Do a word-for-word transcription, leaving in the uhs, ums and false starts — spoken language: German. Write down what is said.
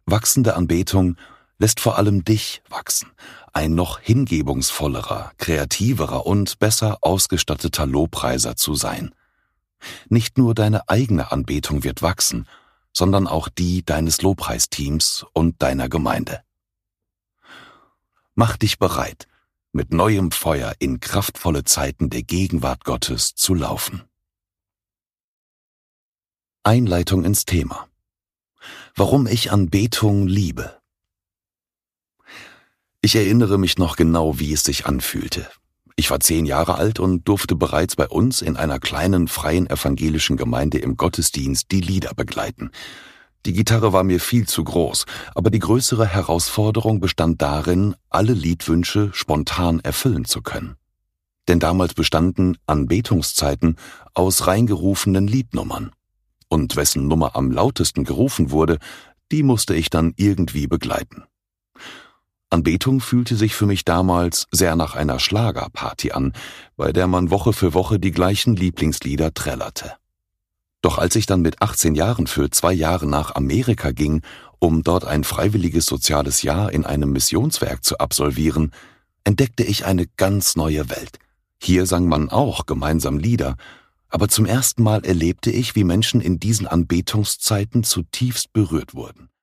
Wachsende Anbetung lässt vor allem dich wachsen, ein noch hingebungsvollerer, kreativerer und besser ausgestatteter Lobpreiser zu sein. Nicht nur deine eigene Anbetung wird wachsen, sondern auch die deines Lobpreisteams und deiner Gemeinde. Mach dich bereit, mit neuem Feuer in kraftvolle Zeiten der Gegenwart Gottes zu laufen. Einleitung ins Thema. Warum ich Anbetung liebe. Ich erinnere mich noch genau, wie es sich anfühlte. Ich war zehn Jahre alt und durfte bereits bei uns in einer kleinen freien evangelischen Gemeinde im Gottesdienst die Lieder begleiten. Die Gitarre war mir viel zu groß, aber die größere Herausforderung bestand darin, alle Liedwünsche spontan erfüllen zu können. Denn damals bestanden Anbetungszeiten aus reingerufenen Liednummern. Und wessen Nummer am lautesten gerufen wurde, die musste ich dann irgendwie begleiten. Anbetung fühlte sich für mich damals sehr nach einer Schlagerparty an, bei der man Woche für Woche die gleichen Lieblingslieder trällerte. Doch als ich dann mit achtzehn Jahren für zwei Jahre nach Amerika ging, um dort ein freiwilliges soziales Jahr in einem Missionswerk zu absolvieren, entdeckte ich eine ganz neue Welt. Hier sang man auch gemeinsam Lieder, aber zum ersten Mal erlebte ich, wie Menschen in diesen Anbetungszeiten zutiefst berührt wurden.